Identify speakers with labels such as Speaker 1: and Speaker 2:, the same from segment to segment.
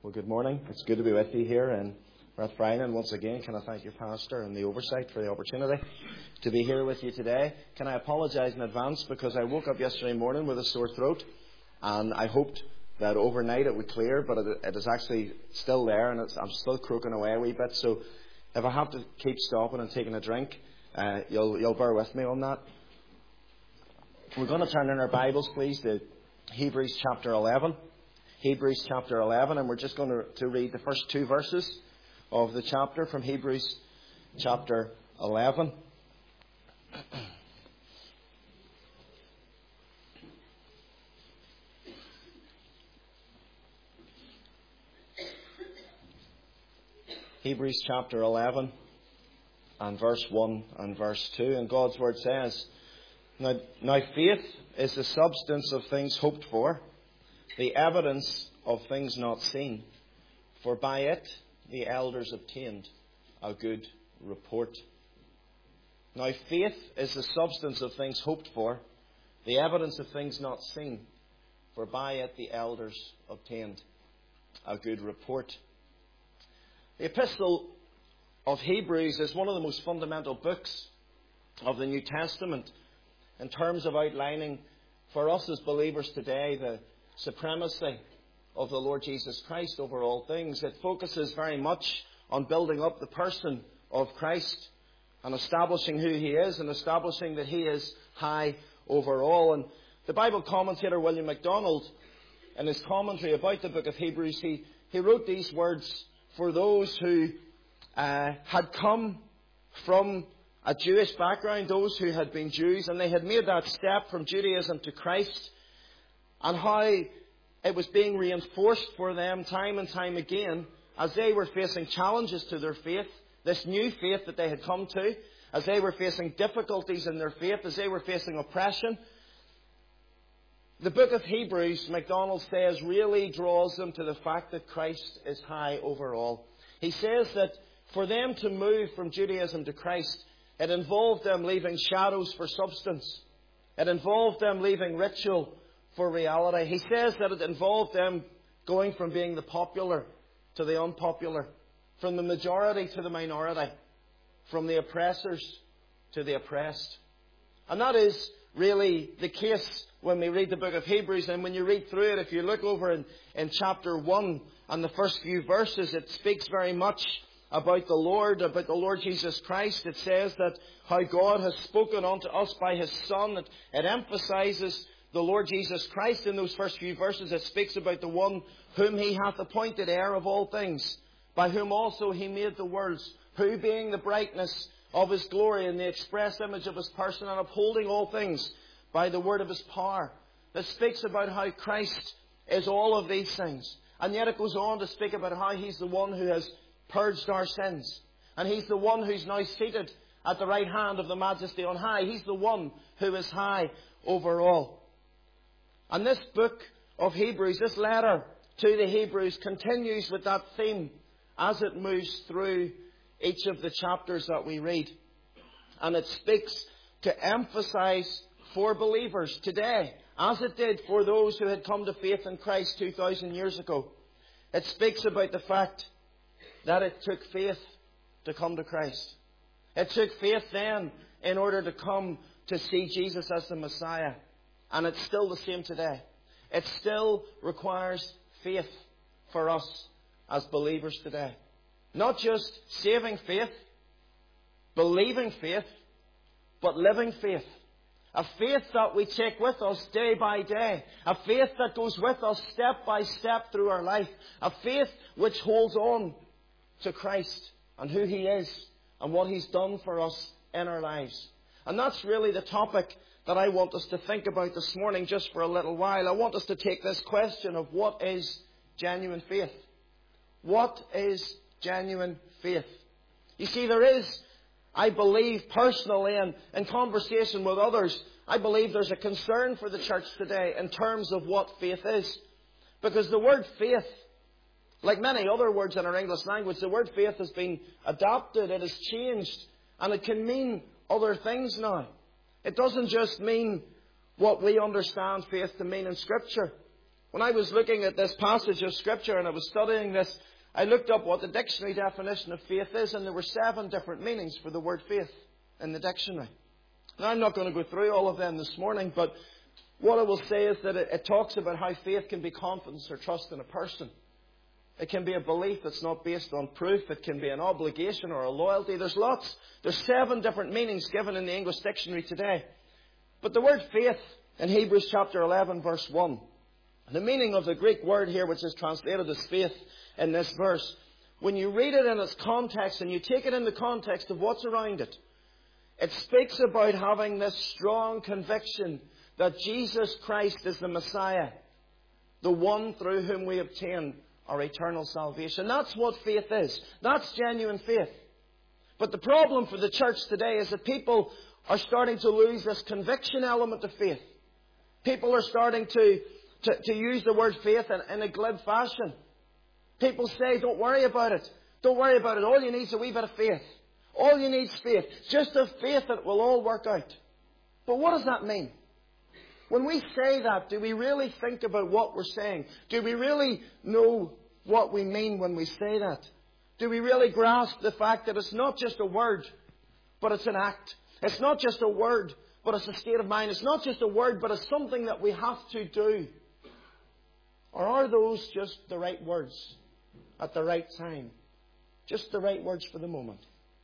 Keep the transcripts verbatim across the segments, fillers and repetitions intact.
Speaker 1: Well, good morning. It's good to be with you here in Rathfrinan. And once again, can I thank your pastor and the oversight for the opportunity to be here with you today. Can I apologise in advance because I woke up yesterday morning with a sore throat, and I hoped that overnight it would clear, but it, it is actually still there, and it's, I'm still croaking away a wee bit. So if I have to keep stopping and taking a drink, uh, you'll, you'll bear with me on that. We're going to turn in our Bibles, please, to Hebrews chapter eleven. Hebrews chapter eleven, and we're just going to, to read the first two verses of the chapter from Hebrews chapter eleven. Hebrews chapter eleven and verse one and verse two, and God's word says, Now, now faith is the substance of things hoped for, the evidence of things not seen. For by it the elders obtained a good report. Now faith is the substance of things hoped for, the evidence of things not seen. For by it the elders obtained a good report. The Epistle of Hebrews is one of the most fundamental books of the New Testament in terms of outlining for us as believers today the supremacy of the Lord Jesus Christ over all things. It focuses very much on building up the person of Christ and establishing who He is and establishing that He is high over all. And the Bible commentator William MacDonald, in his commentary about the book of Hebrews, he, he wrote these words for those who uh, had come from a Jewish background, those who had been Jews, and they had made that step from Judaism to Christ, and how it was being reinforced for them time and time again as they were facing challenges to their faith, this new faith that they had come to, as they were facing difficulties in their faith, as they were facing oppression. The book of Hebrews, MacDonald says, really draws them to the fact that Christ is high over all. He says that for them to move from Judaism to Christ, it involved them leaving shadows for substance. It involved them leaving ritual for reality. He says that it involved them going from being the popular to the unpopular, from the majority to the minority, from the oppressors to the oppressed. And that is really the case when we read the book of Hebrews. And when you read through it, if you look over in, in chapter one and the first few verses, it speaks very much about the Lord, about the Lord Jesus Christ. It says that how God has spoken unto us by His Son. It, it emphasizes the Lord Jesus Christ in those first few verses. It speaks about the one whom He hath appointed heir of all things, by whom also He made the worlds, who being the brightness of His glory and the express image of His person, and upholding all things by the word of His power. That speaks about how Christ is all of these things. And yet it goes on to speak about how He's the one who has purged our sins. And He's the one who's now seated at the right hand of the Majesty on high. He's the one who is high over all. And this book of Hebrews, this letter to the Hebrews, continues with that theme as it moves through each of the chapters that we read. And it speaks to emphasize for believers today, as it did for those who had come to faith in Christ two thousand years ago. It speaks about the fact that it took faith to come to Christ. It took faith then in order to come to see Jesus as the Messiah. And it's still the same today. It still requires faith for us as believers today. Not just saving faith, believing faith, but living faith. A faith that we take with us day by day. A faith that goes with us step by step through our life. A faith which holds on to Christ and who He is and what He's done for us in our lives. And that's really the topic that I want us to think about this morning just for a little while. I want us to take this question of what is genuine faith? What is genuine faith? You see, there is, I believe personally and in conversation with others, I believe there's a concern for the church today in terms of what faith is. Because the word faith, like many other words in our English language, the word faith has been adopted, it has changed, and it can mean other things now. It doesn't just mean what we understand faith to mean in Scripture. When I was looking at this passage of Scripture and I was studying this, I looked up what the dictionary definition of faith is, and there were seven different meanings for the word faith in the dictionary. Now, I'm not going to go through all of them this morning, but what I will say is that it, it talks about how faith can be confidence or trust in a person. It can be a belief that's not based on proof. It can be an obligation or a loyalty. There's lots. There's seven different meanings given in the English dictionary today. But the word faith in Hebrews chapter eleven verse one, the meaning of the Greek word here, which is translated as faith in this verse, when you read it in its context and you take it in the context of what's around it, it speaks about having this strong conviction that Jesus Christ is the Messiah, the one through whom we obtain our eternal salvation. That's what faith is. That's genuine faith. But the problem for the church today is that people are starting to lose this conviction element of faith. People are starting to, to, to use the word faith in, in a glib fashion. People say, don't worry about it. Don't worry about it. All you need is a wee bit of faith. All you need is faith. Just have faith that it will all work out. But what does that mean? When we say that, do we really think about what we're saying? Do we really know what we mean when we say that? Do we really grasp the fact that it's not just a word, but it's an act? It's not just a word, but it's a state of mind. It's not just a word, but it's something that we have to do. Or are those just the right words at the right time? Just the right words for the moment?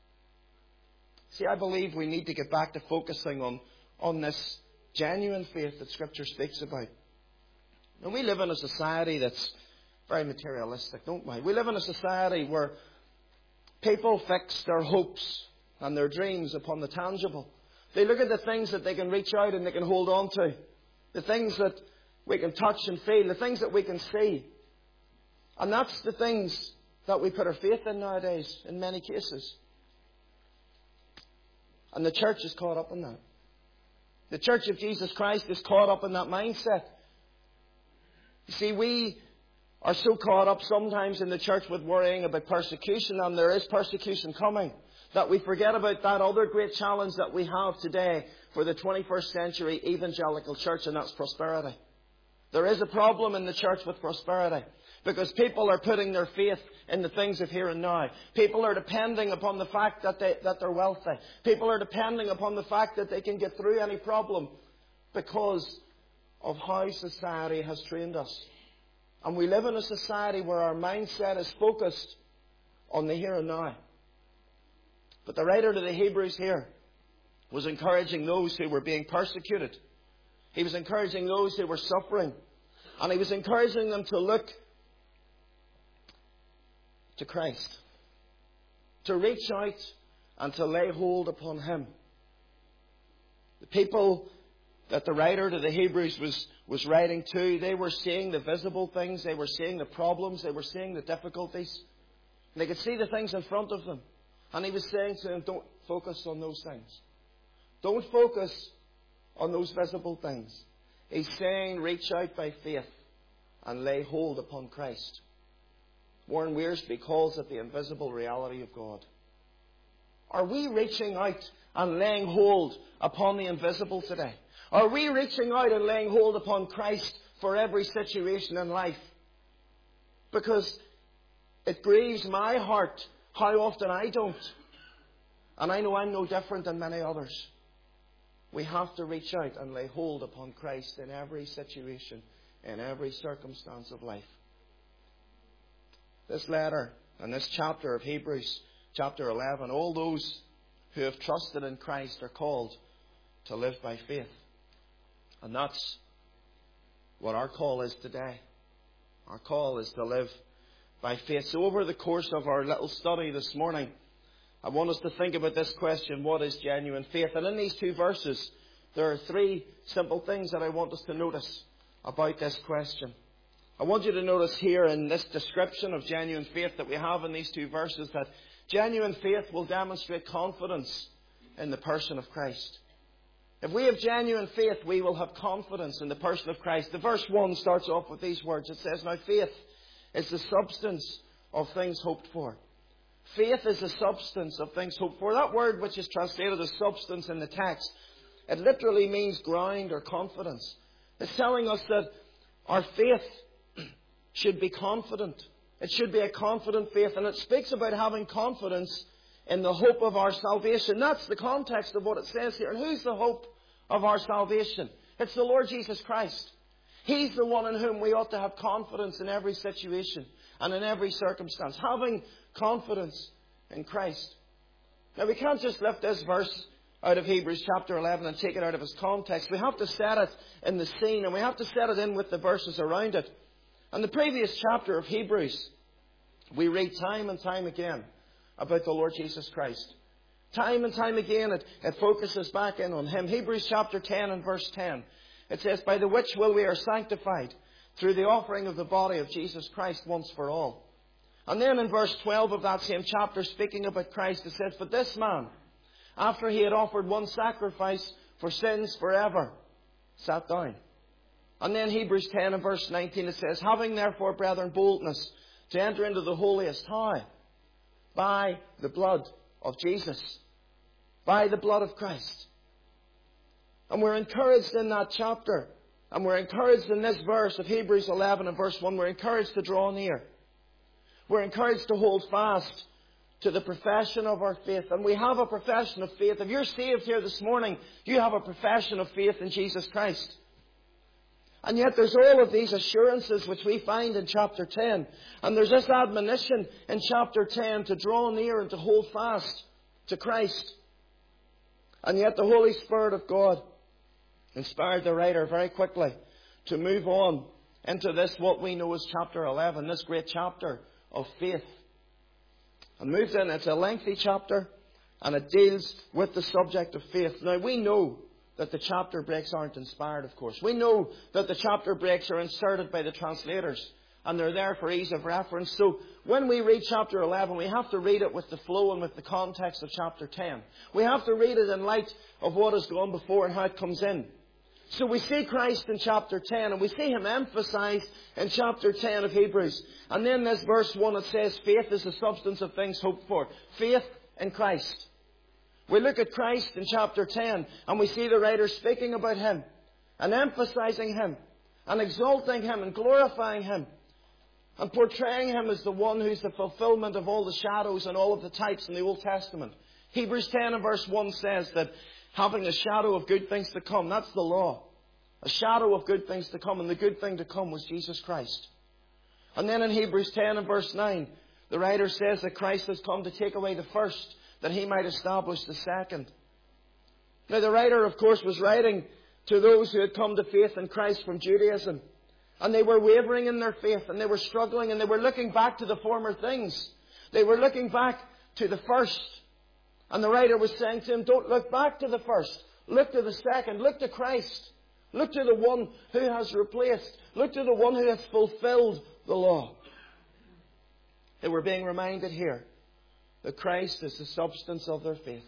Speaker 1: See, I believe we need to get back to focusing on, on this genuine faith that Scripture speaks about. And we live in a society that's very materialistic, don't we? We live in a society where people fix their hopes and their dreams upon the tangible. They look at the things that they can reach out and they can hold on to. The things that we can touch and feel. The things that we can see. And that's the things that we put our faith in nowadays, in many cases. And the church is caught up in that. The Church of Jesus Christ is caught up in that mindset. You see, we are so caught up sometimes in the church with worrying about persecution, and there is persecution coming, that we forget about that other great challenge that we have today for the twenty-first century evangelical church, and that's prosperity. There is a problem in the church with prosperity, because people are putting their faith in the things of here and now. People are depending upon the fact that, they, that they're wealthy. People are depending upon the fact that they can get through any problem because of how society has trained us. And we live in a society where our mindset is focused on the here and now. But the writer to the Hebrews here was encouraging those who were being persecuted. He was encouraging those who were suffering. And he was encouraging them to look to Christ, to reach out and to lay hold upon Him. The people that the writer to the Hebrews was, was writing to, they were seeing the visible things, they were seeing the problems, they were seeing the difficulties. They could see the things in front of them. And he was saying to them, don't focus on those things. Don't focus on those visible things. He's saying, reach out by faith and lay hold upon Christ. Warren Wiersbe calls it the invisible reality of God. Are we reaching out and laying hold upon the invisible today? Are we reaching out and laying hold upon Christ for every situation in life? Because it grieves my heart how often I don't. And I know I'm no different than many others. We have to reach out and lay hold upon Christ in every situation, in every circumstance of life. This letter and this chapter of Hebrews, chapter eleven, all those who have trusted in Christ are called to live by faith. And that's what our call is today. Our call is to live by faith. So over the course of our little study this morning, I want us to think about this question: what is genuine faith? And in these two verses, there are three simple things that I want us to notice about this question. I want you to notice here in this description of genuine faith that we have in these two verses that genuine faith will demonstrate confidence in the person of Christ. If we have genuine faith, we will have confidence in the person of Christ. The verse one starts off with these words. It says, now faith is the substance of things hoped for. Faith is the substance of things hoped for. That word, which is translated as substance in the text, it literally means ground or confidence. It's telling us that Our faith should be confident. It should be a confident faith. And it speaks about having confidence in the hope of our salvation. That's the context of what it says here. And who's the hope of our salvation? It's the Lord Jesus Christ. He's the one in whom we ought to have confidence in every situation and in every circumstance. Having confidence in Christ. Now we can't just lift this verse out of Hebrews chapter eleven and take it out of its context. We have to set it in the scene, and we have to set it in with the verses around it. And the previous chapter of Hebrews, we read time and time again about the Lord Jesus Christ. Time and time again it, it focuses back in on Him. Hebrews chapter ten and verse ten. It says, by the which will we are sanctified through the offering of the body of Jesus Christ once for all. And then in verse twelve of that same chapter, speaking about Christ, it says, but this man, after he had offered one sacrifice for sins forever, sat down. And then Hebrews ten and verse nineteen, it says, having therefore, brethren, boldness to enter into the holiest. How? By the blood of Jesus. By the blood of Christ. And we're encouraged in that chapter. And we're encouraged in this verse of Hebrews eleven and verse one. We're encouraged to draw near. We're encouraged to hold fast to the profession of our faith. And we have a profession of faith. If you're saved here this morning, you have a profession of faith in Jesus Christ. And yet there's all of these assurances which we find in chapter ten. And there's this admonition in chapter ten to draw near and to hold fast to Christ. And yet the Holy Spirit of God inspired the writer very quickly to move on into this, what we know as chapter eleven, this great chapter of faith. And moves in, it's a lengthy chapter, and it deals with the subject of faith. Now we know that the chapter breaks aren't inspired, of course. We know that the chapter breaks are inserted by the translators, and they're there for ease of reference. So when we read chapter eleven, we have to read it with the flow and with the context of chapter ten. We have to read it in light of what has gone before and how it comes in. So we see Christ in chapter ten, and we see Him emphasized in chapter ten of Hebrews. And then this verse one, it says, faith is the substance of things hoped for. Faith in Christ. We look at Christ in chapter ten, and we see the writer speaking about Him, and emphasizing Him, and exalting Him, and glorifying Him, and portraying Him as the one who's the fulfillment of all the shadows and all of the types in the Old Testament. Hebrews ten and verse one says that having a shadow of good things to come, that's the law. A shadow of good things to come, and the good thing to come was Jesus Christ. And then in Hebrews ten and verse nine, the writer says that Christ has come to take away the first, that He might establish the second. Now the writer, of course, was writing to those who had come to faith in Christ from Judaism. And they were wavering in their faith, and they were struggling, and they were looking back to the former things. They were looking back to the first. And the writer was saying to him, don't look back to the first. Look to the second. Look to Christ. Look to the one who has replaced. Look to the one who has fulfilled the law. They were being reminded here that Christ is the substance of their faith.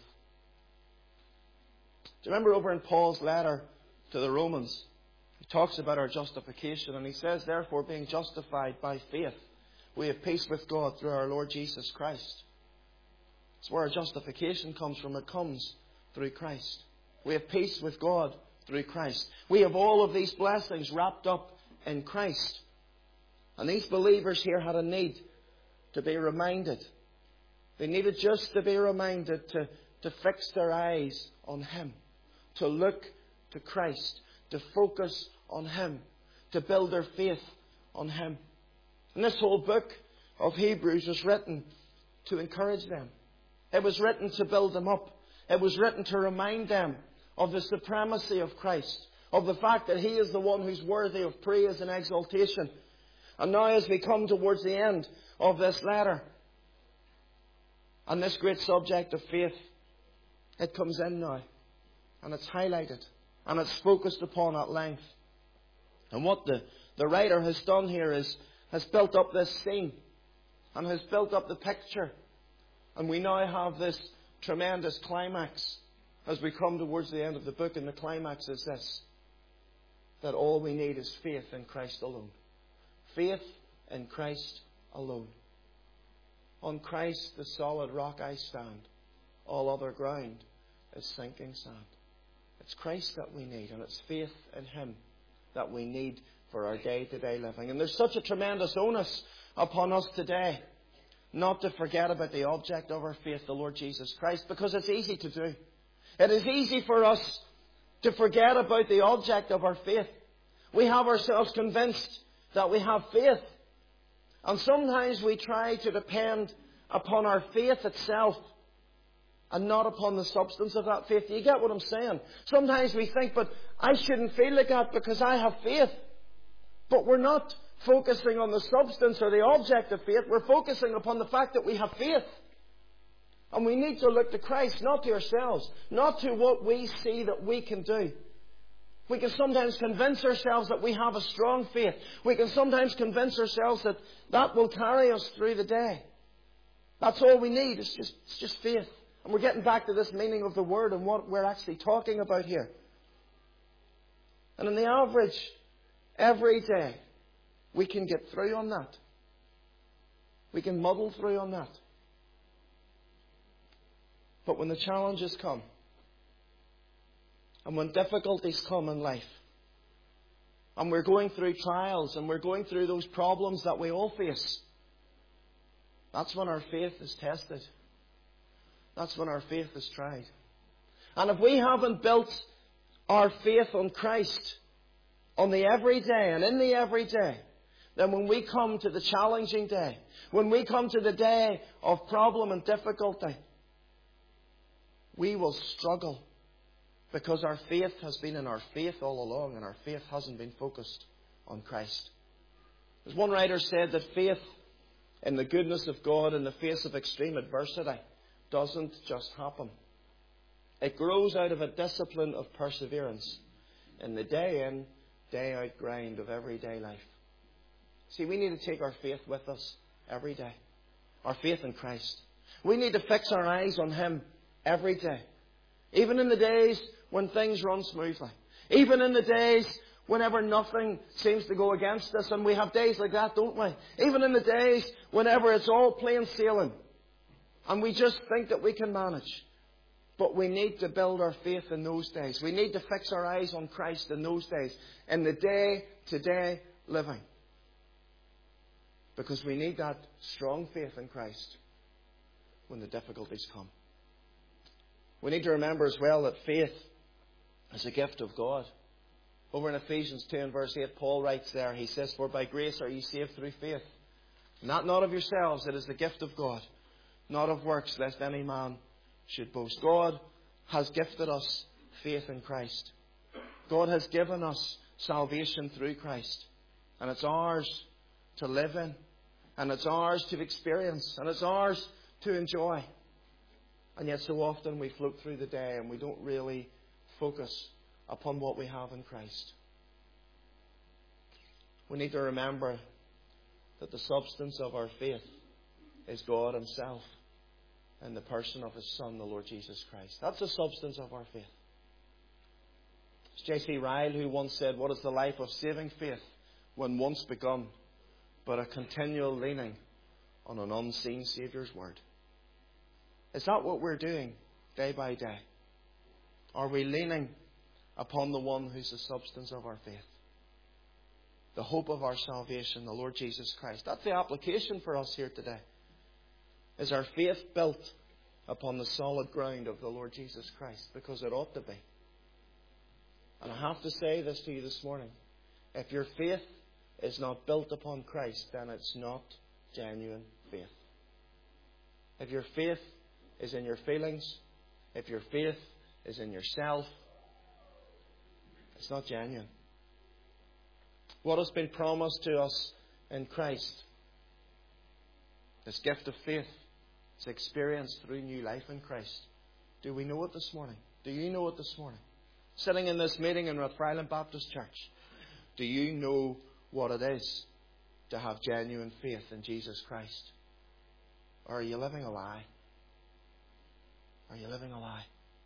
Speaker 1: Do you remember over in Paul's letter to the Romans, he talks about our justification, and he says, therefore, being justified by faith, we have peace with God through our Lord Jesus Christ. It's where our justification comes from. It comes through Christ. We have peace with God through Christ. We have all of these blessings wrapped up in Christ. And these believers here had a need to be reminded. They needed just to be reminded to, to fix their eyes on Him, to look to Christ, to focus on Him, to build their faith on Him. And this whole book of Hebrews was written to encourage them. It was written to build them up. It was written to remind them of the supremacy of Christ, of the fact that He is the one who's worthy of praise and exaltation. And now as we come towards the end of this letter, and this great subject of faith, it comes in now. And it's highlighted. And it's focused upon at length. And what the, the writer has done here is has built up this scene. And has built up the picture. And we now have this tremendous climax as we come towards the end of the book. And the climax is this: that all we need is faith in Christ alone. Faith in Christ alone. On Christ, the solid rock, I stand. All other ground is sinking sand. It's Christ that we need, and it's faith in Him that we need for our day-to-day living. And there's such a tremendous onus upon us today not to forget about the object of our faith, the Lord Jesus Christ, because it's easy to do. It is easy for us to forget about the object of our faith. We have ourselves convinced that we have faith. And sometimes we try to depend upon our faith itself and not upon the substance of that faith. Do you get what I'm saying? Sometimes we think, but I shouldn't feel like that because I have faith. But we're not focusing on the substance or the object of faith. We're focusing upon the fact that we have faith. And we need to look to Christ, not to ourselves, not to what we see that we can do. We can sometimes convince ourselves that we have a strong faith. We can sometimes convince ourselves that that will carry us through the day. That's all we need. It's just, it's just faith. And we're getting back to this meaning of the word and what we're actually talking about here. And on the average, every day, we can get through on that. We can muddle through on that. But when the challenges come, and when difficulties come in life, and we're going through trials, and we're going through those problems that we all face, that's when our faith is tested. That's when our faith is tried. And if we haven't built our faith on Christ, on the everyday and in the everyday, then when we come to the challenging day, when we come to the day of problem and difficulty, we will struggle because our faith has been in our faith all along and our faith hasn't been focused on Christ. As one writer said, that faith in the goodness of God in the face of extreme adversity doesn't just happen. It grows out of a discipline of perseverance in the day in, day out grind of everyday life. See, we need to take our faith with us every day. Our faith in Christ. We need to fix our eyes on Him every day. Even in the days when things run smoothly. Even in the days whenever nothing seems to go against us. And we have days like that, don't we? Even in the days whenever it's all plain sailing. And we just think that we can manage. But we need to build our faith in those days. We need to fix our eyes on Christ in those days. In the day-to-day living. Because we need that strong faith in Christ when the difficulties come. We need to remember as well that faith is a gift of God. Over in Ephesians two and verse eight, Paul writes there, he says, "For by grace are ye saved through faith. And that not of yourselves, it is the gift of God. Not of works, lest any man should boast." God has gifted us faith in Christ. God has given us salvation through Christ. And it's ours to live in. And it's ours to experience. And it's ours to enjoy. And yet so often we float through the day and we don't really focus upon what we have in Christ. We need to remember that the substance of our faith is God Himself in the person of His Son, the Lord Jesus Christ. That's the substance of our faith. It's J C Ryle who once said, "What is the life of saving faith when once begun, but a continual leaning on an unseen Saviour's word?" Is that what we're doing day by day? Are we leaning upon the one who's the substance of our faith? The hope of our salvation, the Lord Jesus Christ. That's the application for us here today. Is our faith built upon the solid ground of the Lord Jesus Christ? Because it ought to be. And I have to say this to you this morning. If your faith is not built upon Christ, then it's not genuine faith. If your faith is in your feelings, if your faith is in yourself, it's not genuine. What has been promised to us in Christ, this gift of faith, is experienced through new life in Christ. Do we know it this morning? Do you know it this morning? Sitting in this meeting in Rathfriland Baptist Church, do you know what it is to have genuine faith in Jesus Christ? Or are you living a lie? Are you living a lie?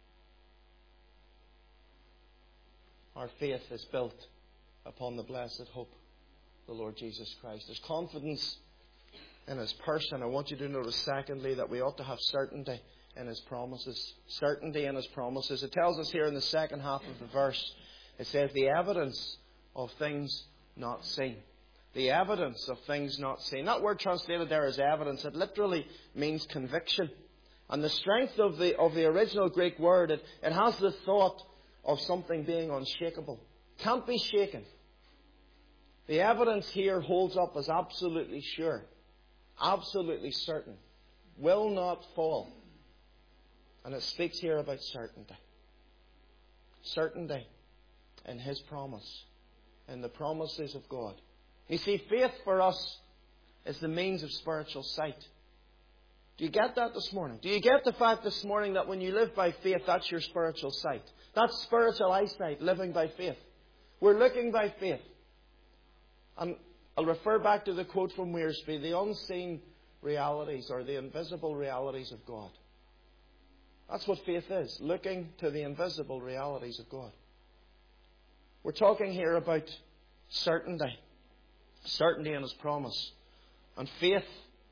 Speaker 1: Our faith is built upon the blessed hope, the Lord Jesus Christ. There's confidence in His person. I want you to notice, secondly, that we ought to have certainty in His promises. Certainty in His promises. It tells us here in the second half of the verse, it says, "The evidence of things not seen. The evidence of things not seen. That word translated there as evidence, it literally means conviction. And the strength of the, of the original Greek word, it, it has the thought of something being unshakable. Can't be shaken. The evidence here holds up as absolutely sure. Absolutely certain. Will not fall. And it speaks here about certainty. Certainty in His promise. In the promises of God. You see, faith for us is the means of spiritual sight. Do you get that this morning? Do you get the fact this morning that when you live by faith, that's your spiritual sight? That's spiritual eyesight, living by faith. We're looking by faith. And I'll refer back to the quote from Wearsby, the unseen realities or the invisible realities of God. That's what faith is, looking to the invisible realities of God. We're talking here about certainty. Certainty in His promise. And faith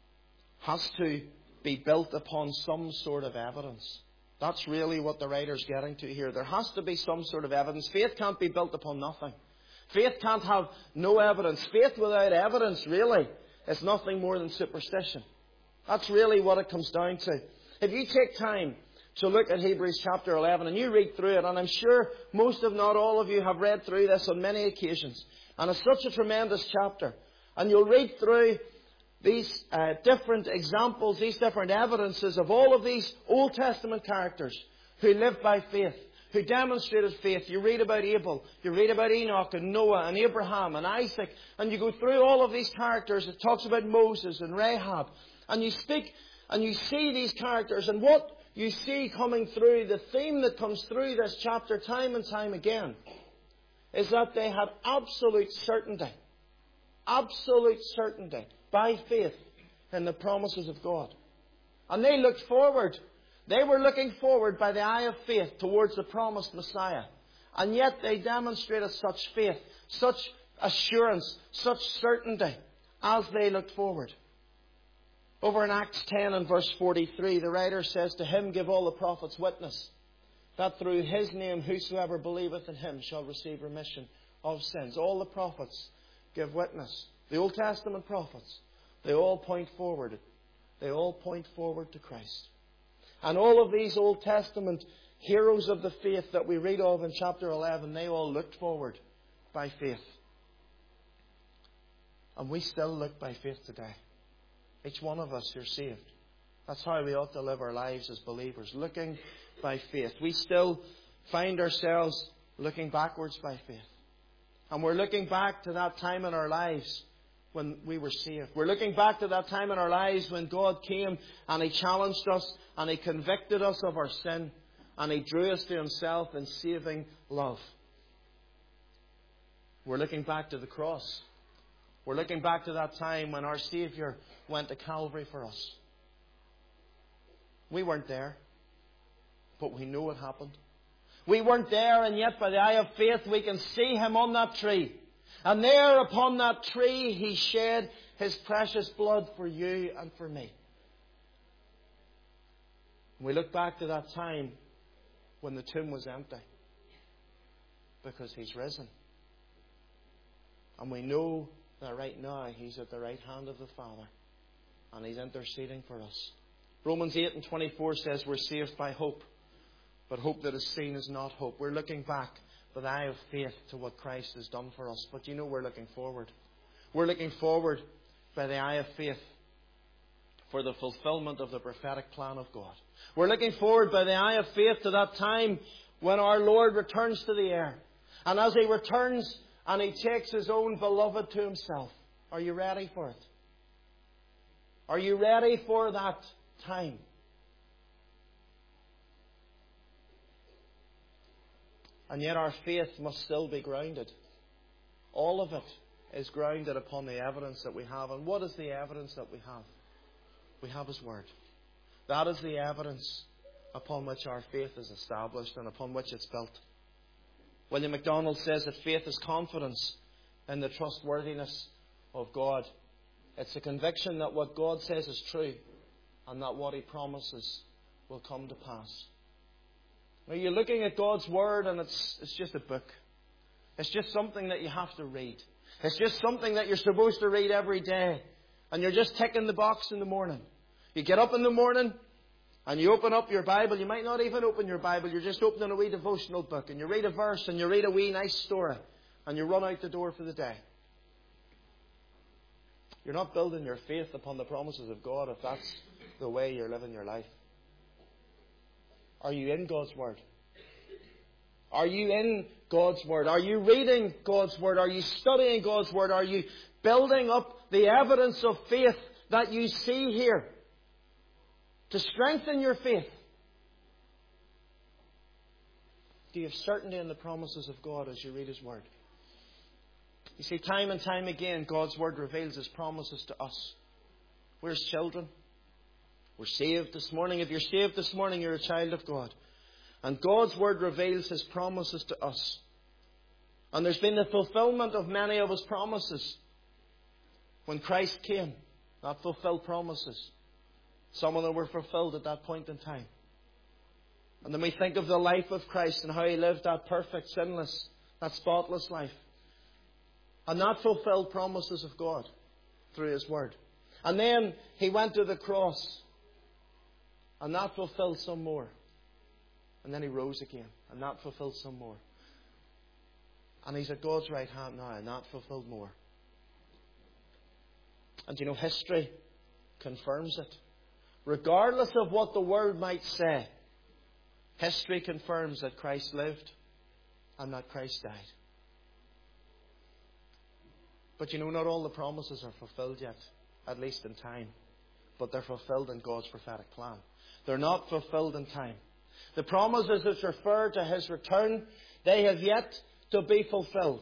Speaker 1: has to be built upon some sort of evidence. That's really what the writer's getting to here. There has to be some sort of evidence. Faith can't be built upon nothing. Faith can't have no evidence. Faith without evidence, really, is nothing more than superstition. That's really what it comes down to. If you take time to look at Hebrews chapter eleven and you read through it, and I'm sure most, if not all of you, have read through this on many occasions. And it's such a tremendous chapter. And you'll read through these uh, different examples, these different evidences of all of these Old Testament characters who lived by faith, who demonstrated faith. You read about Abel, you read about Enoch and Noah and Abraham and Isaac, and you go through all of these characters. It talks about Moses and Rahab. And you speak and you see these characters, and what you see coming through, the theme that comes through this chapter time and time again, is that they had absolute certainty. Absolute certainty by faith in the promises of God. And they looked forward. They were looking forward by the eye of faith towards the promised Messiah. And yet they demonstrated such faith, such assurance, such certainty as they looked forward. Over in Acts ten and verse forty-three, the writer says, "To Him give all the prophets witness, that through His name whosoever believeth in Him shall receive remission of sins." All the prophets give witness. The Old Testament prophets, they all point forward. They all point forward to Christ. And all of these Old Testament heroes of the faith that we read of in chapter eleven, they all looked forward by faith. And we still look by faith today. Each one of us who are saved. That's how we ought to live our lives as believers, looking by faith. We still find ourselves looking backwards by faith. And we're looking back to that time in our lives when we were saved. We're looking back to that time in our lives when God came and He challenged us and He convicted us of our sin and He drew us to Himself in saving love. We're looking back to the cross. We're looking back to that time when our Saviour went to Calvary for us. We weren't there, but we know it happened. We weren't there, and yet by the eye of faith we can see Him on that tree. And there upon that tree He shed His precious blood for you and for me. We look back to that time when the tomb was empty, because He's risen. And we know that right now He's at the right hand of the Father, and He's interceding for us. Romans eight and twenty-four says we're saved by hope, but hope that is seen is not hope. We're looking back with the eye of faith to what Christ has done for us. But you know, we're looking forward. We're looking forward by the eye of faith for the fulfillment of the prophetic plan of God. We're looking forward by the eye of faith to that time when our Lord returns to the air. And as He returns and He takes His own beloved to Himself. Are you ready for it? Are you ready for that time? And yet our faith must still be grounded. All of it is grounded upon the evidence that we have. And what is the evidence that we have? We have His Word. That is the evidence upon which our faith is established and upon which it's built. William MacDonald says that faith is confidence in the trustworthiness of God. It's a conviction that what God says is true and that what He promises will come to pass. Now, you're looking at God's Word and it's, it's just a book. It's just something that you have to read. It's just something that you're supposed to read every day. And you're just ticking the box in the morning. You get up in the morning and you open up your Bible. You might not even open your Bible. You're just opening a wee devotional book. And you read a verse and you read a wee nice story. And you run out the door for the day. You're not building your faith upon the promises of God if that's the way you're living your life. Are you in God's Word? Are you in God's Word? Are you reading God's Word? Are you studying God's Word? Are you building up the evidence of faith that you see here to strengthen your faith? Do you have certainty in the promises of God as you read His Word? You see, time and time again, God's Word reveals His promises to us. We're His children. We're saved this morning. If you're saved this morning, you're a child of God. And God's Word reveals His promises to us. And there's been the fulfillment of many of His promises. When Christ came, not fulfilled promises. Some of them were fulfilled at that point in time. And then we think of the life of Christ and how He lived that perfect, sinless, that spotless life. And that fulfilled promises of God through His Word. And then He went to the cross. And that fulfilled some more. And then He rose again. And that fulfilled some more. And He's at God's right hand now. And that fulfilled more. And you know, history confirms it. Regardless of what the world might say, history confirms that Christ lived and that Christ died. But you know, not all the promises are fulfilled yet, at least in time. But they're fulfilled in God's prophetic plan. They're not fulfilled in time. The promises which refer to His return, they have yet to be fulfilled.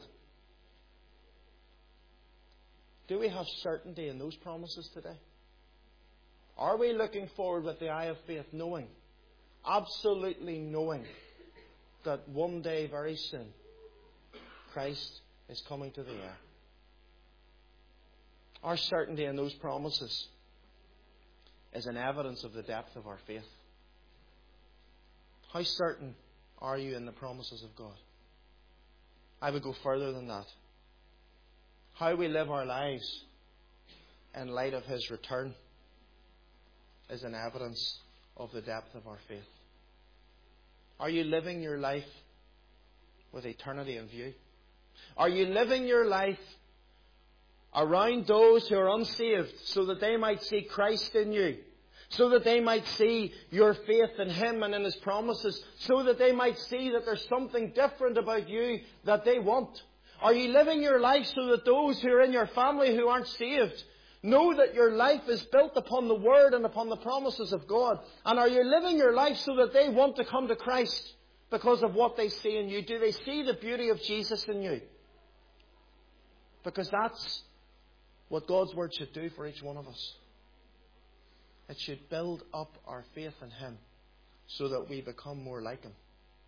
Speaker 1: Do we have certainty in those promises today? Are we looking forward with the eye of faith, knowing, absolutely knowing, that one day very soon, Christ is coming to the air? Our certainty in those promises is an evidence of the depth of our faith. How certain are you in the promises of God? I would go further than that. How we live our lives in light of His return is an evidence of the depth of our faith. Are you living your life with eternity in view? Are you living your life around those who are unsaved so that they might see Christ in you? So that they might see your faith in Him and in His promises? So that they might see that there's something different about you that they want? Are you living your life so that those who are in your family who aren't saved know that your life is built upon the Word and upon the promises of God? And are you living your life so that they want to come to Christ because of what they see in you? Do they see the beauty of Jesus in you? Because that's what God's Word should do for each one of us. It should build up our faith in Him so that we become more like Him.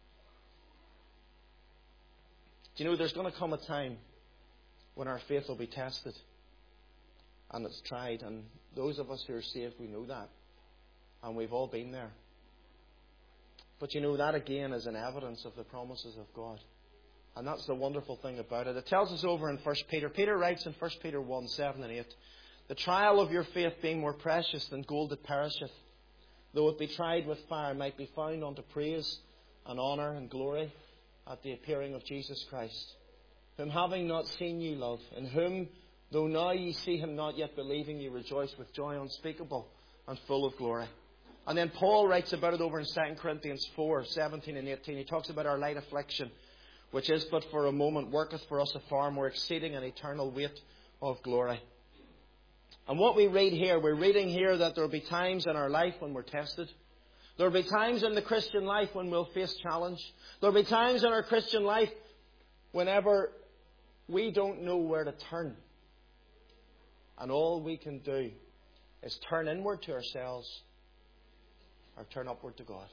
Speaker 1: Do you know, there's going to come a time when our faith will be tested and it's tried. And those of us who are saved, we know that. And we've all been there. But you know, that again is an evidence of the promises of God. And that's the wonderful thing about it. It tells us over in First Peter. Peter writes in First Peter one, seven and eight. The trial of your faith being more precious than gold that perisheth, though it be tried with fire, might be found unto praise and honour and glory at the appearing of Jesus Christ, whom having not seen ye love, in whom, though now ye see Him not, yet believing ye rejoice with joy unspeakable and full of glory. And then Paul writes about it over in Second Corinthians four, seventeen and eighteen. He talks about our light affliction, which is but for a moment, worketh for us a far more exceeding and eternal weight of glory. And what we read here, we're reading here that there will be times in our life when we're tested. There will be times in the Christian life when we'll face challenge. There will be times in our Christian life whenever we don't know where to turn. And all we can do is turn inward to ourselves or turn upward to God.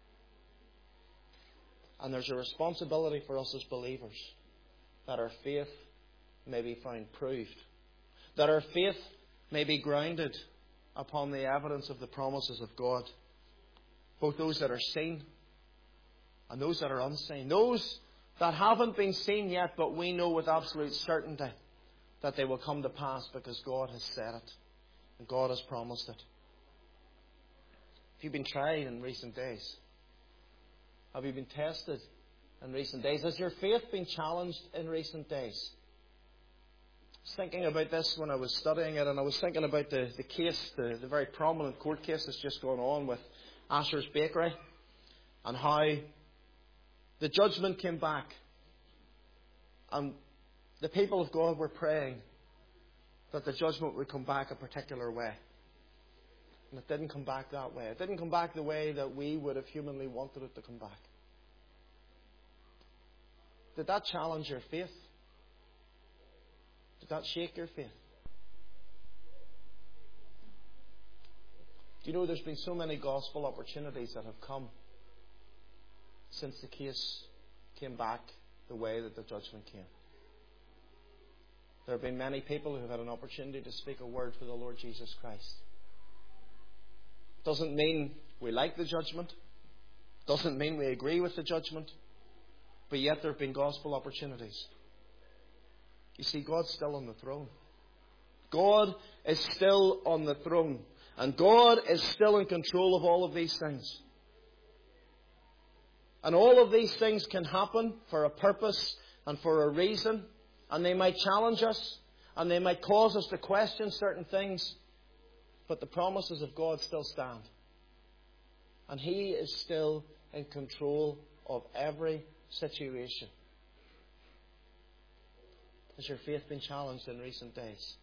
Speaker 1: And there's a responsibility for us as believers that our faith may be found proved. That our faith may be grounded upon the evidence of the promises of God. Both those that are seen and those that are unseen. Those that haven't been seen yet, but we know with absolute certainty that they will come to pass because God has said it and God has promised it. Have you been tried in recent days? Have you been tested in recent days? Has your faith been challenged in recent days? I was thinking about this when I was studying it, and I was thinking about the, the case, the, the very prominent court case that's just gone on with Asher's Bakery, and how the judgment came back. And the people of God were praying that the judgment would come back a particular way. And it didn't come back that way. It didn't come back the way that we would have humanly wanted it to come back. Did that challenge your faith? Did that shake your faith? Do you know there's been so many gospel opportunities that have come since the case came back the way that the judgment came? There have been many people who have had an opportunity to speak a word for the Lord Jesus Christ. Doesn't mean we like the judgment. Doesn't mean we agree with the judgment. But yet there have been gospel opportunities. You see, God's still on the throne. God is still on the throne. And God is still in control of all of these things. And all of these things can happen for a purpose and for a reason. And they might challenge us. And they might cause us to question certain things. But the promises of God still stand. And He is still in control of every situation. Has your faith been challenged in recent days?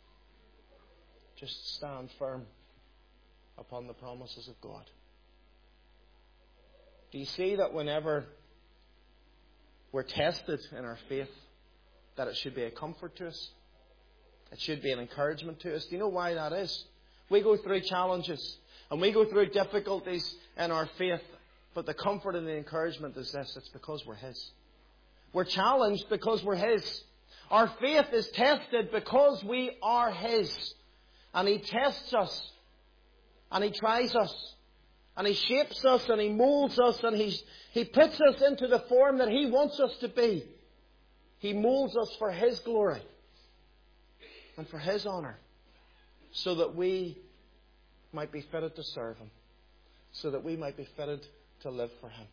Speaker 1: Just stand firm upon the promises of God. Do you see that whenever we're tested in our faith, that it should be a comfort to us? It should be an encouragement to us. Do you know why that is? We go through challenges and we go through difficulties in our faith, but the comfort and the encouragement is this: it's because we're His. We're challenged because we're His. Our faith is tested because we are His. And He tests us. And He tries us. And He shapes us and He molds us and He, He puts us into the form that He wants us to be. He molds us for His glory and for His honour, so that we might be fitted to serve Him, so that we might be fitted to live for Him.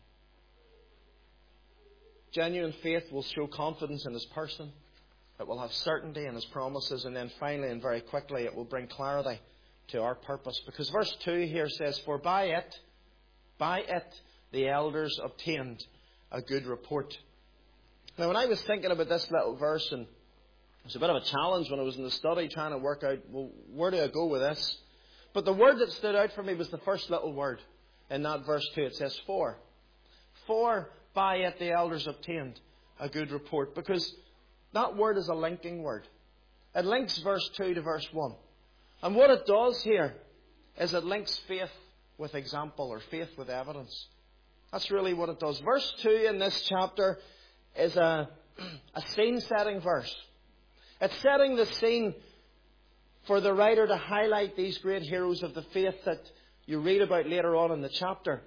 Speaker 1: Genuine faith will show confidence in His person. It will have certainty in His promises. And then finally and very quickly, it will bring clarity to our purpose. Because verse two here says, "For by it, by it the elders obtained a good report." Now, when I was thinking about this little verse, and it was a bit of a challenge when I was in the study trying to work out, well, where do I go with this? But the word that stood out for me was the first little word in that verse two. It says, "For." For by it the elders obtained a good report. Because that word is a linking word. It links verse two to verse one. And what it does here is it links faith with example, or faith with evidence. That's really what it does. Verse two in this chapter is a, a scene-setting verse. It's setting the scene for the writer to highlight these great heroes of the faith that you read about later on in the chapter.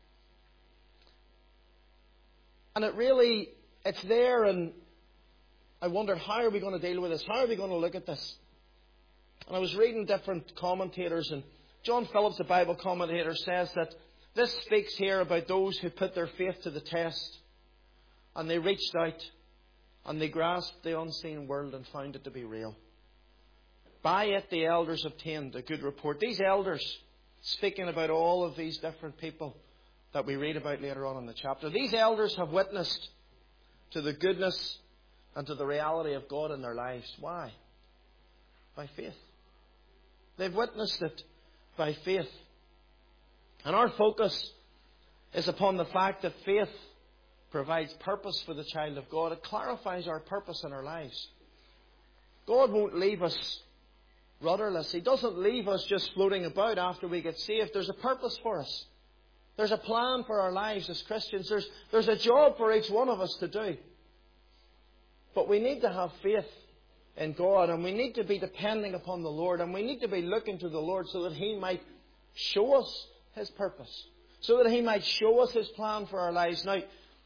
Speaker 1: And it really, it's there, and I wondered, how are we going to deal with this? How are we going to look at this? And I was reading different commentators, and John Phillips, the Bible commentator, says that this speaks here about those who put their faith to the test, and they reached out, and they grasped the unseen world and found it to be real. By it the elders obtained a good report. These elders, speaking about all of these different people that we read about later on in the chapter, these elders have witnessed to the goodness and to the reality of God in their lives. Why? By faith. They've witnessed it by faith. And our focus is upon the fact that faith provides purpose for the child of God. It clarifies our purpose in our lives. God won't leave us rudderless. He doesn't leave us just floating about after we get saved. There's a purpose for us. There's a plan for our lives as Christians. There's, there's a job for each one of us to do. But we need to have faith in God, and we need to be depending upon the Lord, and we need to be looking to the Lord so that He might show us His purpose, so that He might show us His plan for our lives. Now,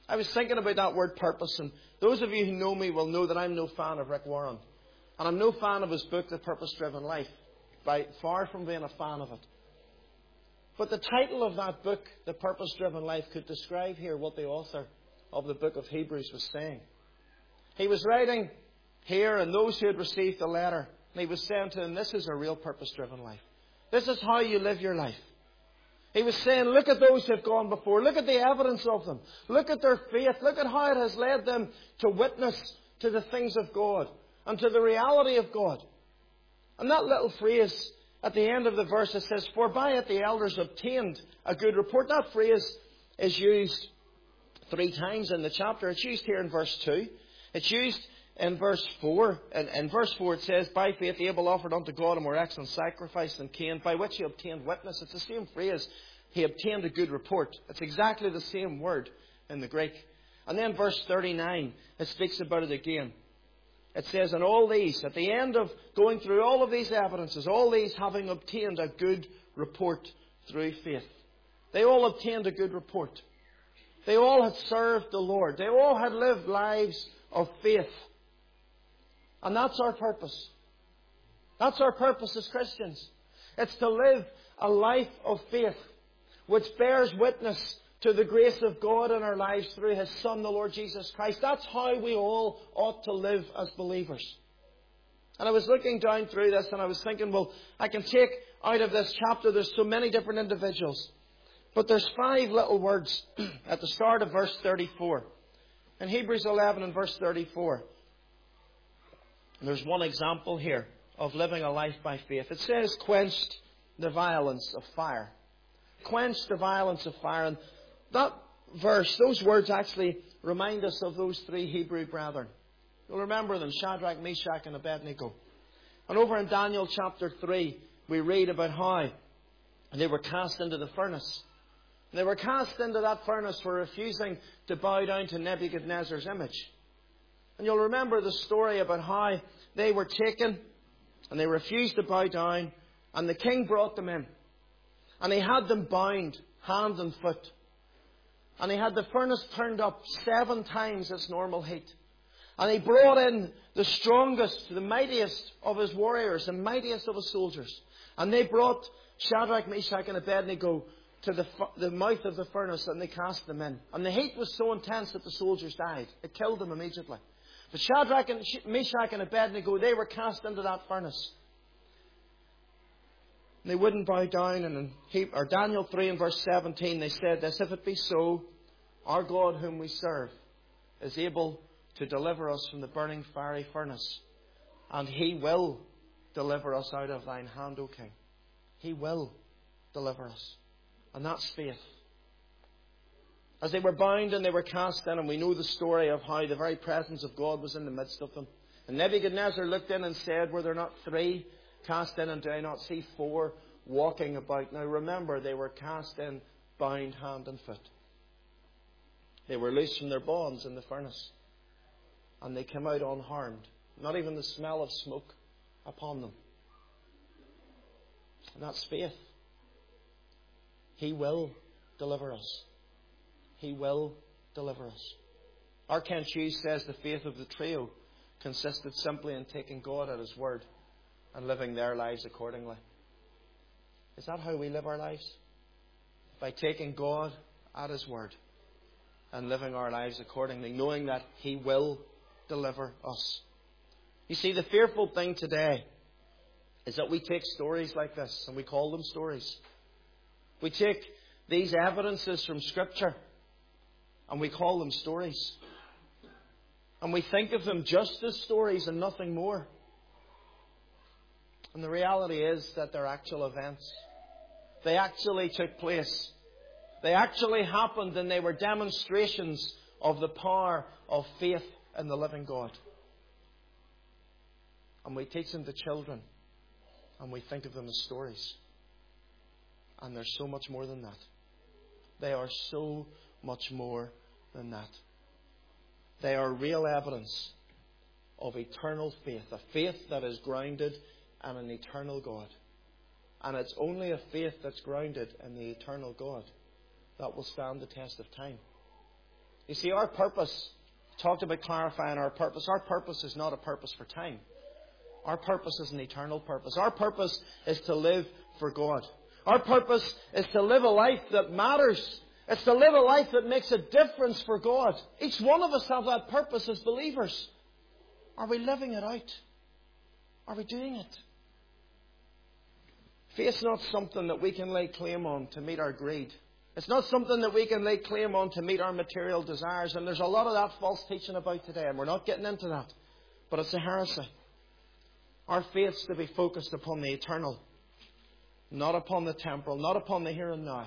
Speaker 1: I was thinking about that word purpose, and those of you who know me will know that I'm no fan of Rick Warren. And I'm no fan of his book, The Purpose-Driven Life. By far from being a fan of it. But the title of that book, The Purpose-Driven Life, could describe here what the author of the book of Hebrews was saying. He was writing here, and those who had received the letter, and he was saying to them, this is a real purpose-driven life. This is how you live your life. He was saying, look at those who have gone before. Look at the evidence of them. Look at their faith. Look at how it has led them to witness to the things of God and to the reality of God. And that little phrase at the end of the verse, it says, for by it the elders obtained a good report. That phrase is used three times in the chapter. It's used here in verse two. It's used in verse four. In, in verse four it says, by faith Abel offered unto God a more excellent sacrifice than Cain, by which he obtained witness. It's the same phrase. He obtained a good report. It's exactly the same word in the Greek. And then verse thirty-nine, it speaks about it again. It says, and all these, at the end of going through all of these evidences, all these having obtained a good report through faith. They all obtained a good report. They all had served the Lord. They all had lived lives of faith. And that's our purpose. That's our purpose as Christians. It's to live a life of faith, which bears witness to the grace of God in our lives through His Son, the Lord Jesus Christ. That's how we all ought to live as believers. And I was looking down through this and I was thinking, well, I can take out of this chapter, there's so many different individuals. But there's five little words at the start of verse thirty-four. In Hebrews eleven and verse thirty-four. And there's one example here of living a life by faith. It says, quenched the violence of fire. Quenched the violence of fire. And that verse, those words actually remind us of those three Hebrew brethren. You'll remember them, Shadrach, Meshach and Abednego. And over in Daniel chapter three, we read about how they were cast into the furnace. They were cast into that furnace for refusing to bow down to Nebuchadnezzar's image. And you'll remember the story about how they were taken and they refused to bow down, and the king brought them in. And he had them bound, hand and foot. And he had the furnace turned up seven times its normal heat. And he brought in the strongest, the mightiest of his warriors, the mightiest of his soldiers. And they brought Shadrach, Meshach and Abednego to the, the mouth of the furnace, and they cast them in. And the heat was so intense that the soldiers died. It killed them immediately. But Shadrach and Meshach and Abednego, they were cast into that furnace. They wouldn't bow down. And in he, or Daniel three and verse seventeen, they said this, if it be so, our God whom we serve is able to deliver us from the burning fiery furnace. And He will deliver us out of thine hand, O King. He will deliver us. And that's faith. As they were bound and they were cast in, and we know the story of how the very presence of God was in the midst of them. And Nebuchadnezzar looked in and said, were there not three cast in, and do I not see four walking about? Now remember, they were cast in, bound hand and foot. They were loosed from their bonds in the furnace. And they came out unharmed. Not even the smell of smoke upon them. And that's faith. He will deliver us. He will deliver us. R. Kent Hughes says the faith of the trio consisted simply in taking God at His word and living their lives accordingly. Is that how we live our lives? By taking God at His word and living our lives accordingly, knowing that He will deliver us. You see, the fearful thing today is that we take stories like this and we call them stories. We take these evidences from Scripture and we call them stories. And we think of them just as stories and nothing more. And the reality is that they're actual events. They actually took place. They actually happened, and they were demonstrations of the power of faith in the living God. And we teach them to children, and we think of them as stories. And they're so much more than that. They are so much more than that. They are real evidence of eternal faith, a faith that is grounded in an eternal God. And it's only a faith that's grounded in the eternal God that will stand the test of time. You see, our purpose, talked about clarifying our purpose, our purpose is not a purpose for time. Our purpose is an eternal purpose. Our purpose is to live for God. Our purpose is to live a life that matters. It's to live a life that makes a difference for God. Each one of us have that purpose as believers. Are we living it out? Are we doing it? Faith's not something that we can lay claim on to meet our greed. It's not something that we can lay claim on to meet our material desires. And there's a lot of that false teaching about today, and we're not getting into that. But it's a heresy. Our faith's to be focused upon the eternal, not upon the temporal, not upon the here and now.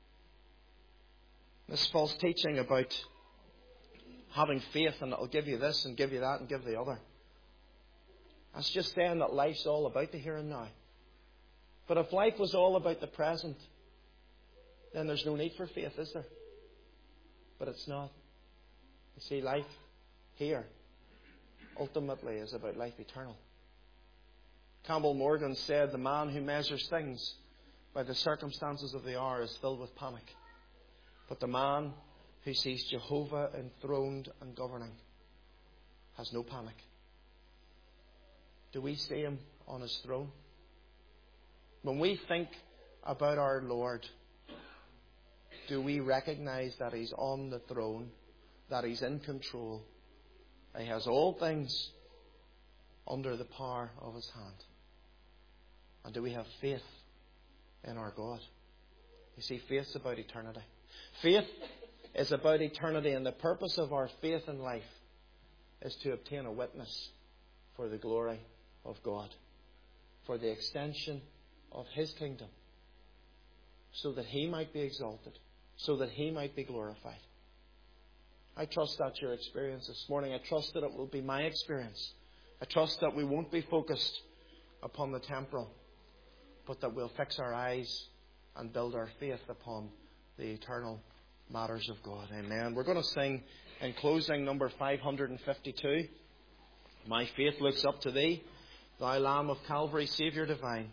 Speaker 1: This false teaching about having faith and it'll give you this and give you that and give the other. That's just saying that life's all about the here and now. But if life was all about the present, then there's no need for faith, is there? But it's not. You see, life here ultimately is about life eternal. Campbell Morgan said, the man who measures things by the circumstances of the hour is filled with panic. But the man who sees Jehovah enthroned and governing has no panic. Do we see Him on His throne? When we think about our Lord, do we recognize that He's on the throne, that He's in control, that He has all things under the power of His hand? And do we have faith in our God? You see, faith's about eternity. Faith is about eternity, and the purpose of our faith in life is to obtain a witness for the glory of God, for the extension of His kingdom, so that He might be exalted, so that He might be glorified. I trust that's your experience this morning. I trust that it will be my experience. I trust that we won't be focused upon the temporal, but that we'll fix our eyes and build our faith upon the eternal matters of God. Amen. We're going to sing in closing number five hundred fifty-two. My faith looks up to Thee, Thou Lamb of Calvary, Saviour divine.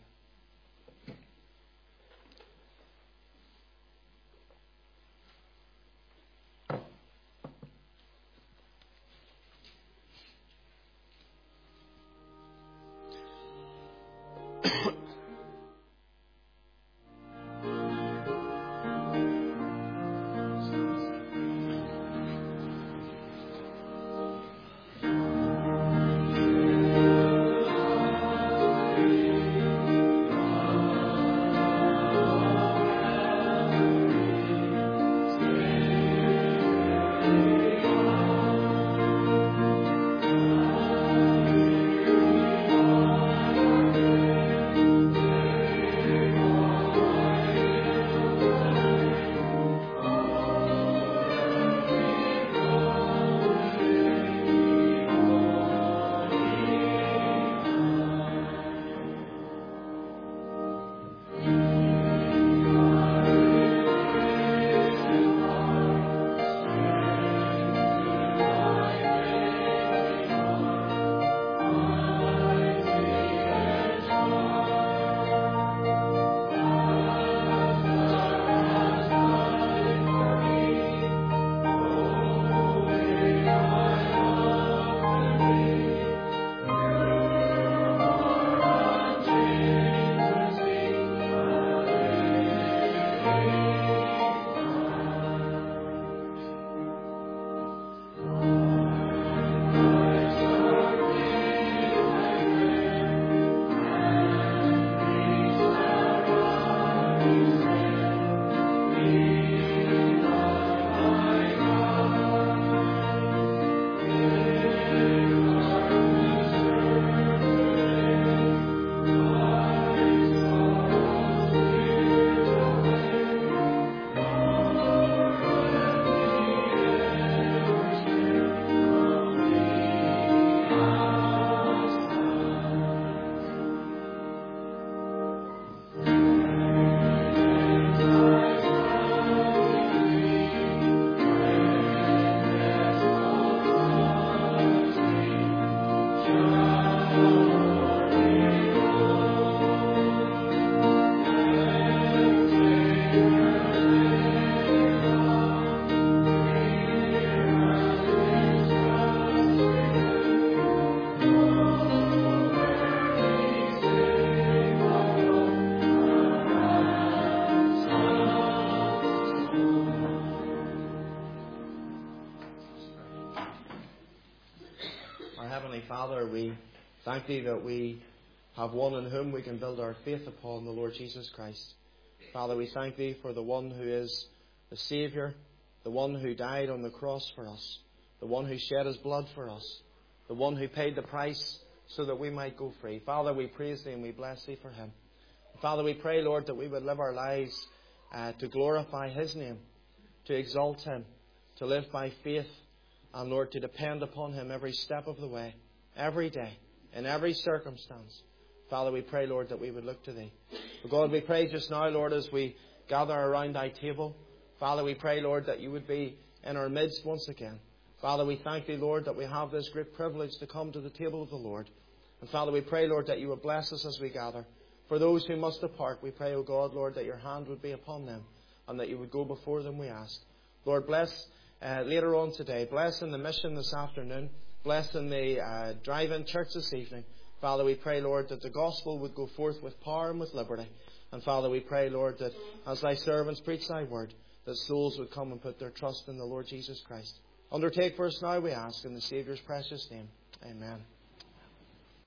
Speaker 1: Father, we thank Thee that we have one in whom we can build our faith upon, the Lord Jesus Christ. Father, we thank Thee for the one who is the Saviour, the one who died on the cross for us, the one who shed His blood for us, the one who paid the price so that we might go free. Father, we praise Thee and we bless Thee for Him. Father, we pray, Lord, that we would live our lives uh, to glorify His name, to exalt Him, to live by faith, and, Lord, to depend upon Him every step of the way, every day, in every circumstance. Father, we pray, Lord, that we would look to Thee. But God, we pray just now, Lord, as we gather around Thy table, Father, we pray, Lord, that You would be in our midst once again. Father, we thank Thee, Lord, that we have this great privilege to come to the table of the Lord. And Father, we pray, Lord, that You would bless us as we gather. For those who must depart, we pray, O God, Lord, that Your hand would be upon them and that You would go before them, we ask. Lord, bless uh, later on today. Bless in the mission this afternoon. Bless in the uh, drive-in church this evening. Father, we pray, Lord, that the gospel would go forth with power and with liberty. And Father, we pray, Lord, that as Thy servants preach Thy word, that souls would come and put their trust in the Lord Jesus Christ. Undertake for us now, we ask, in the Saviour's precious name. Amen.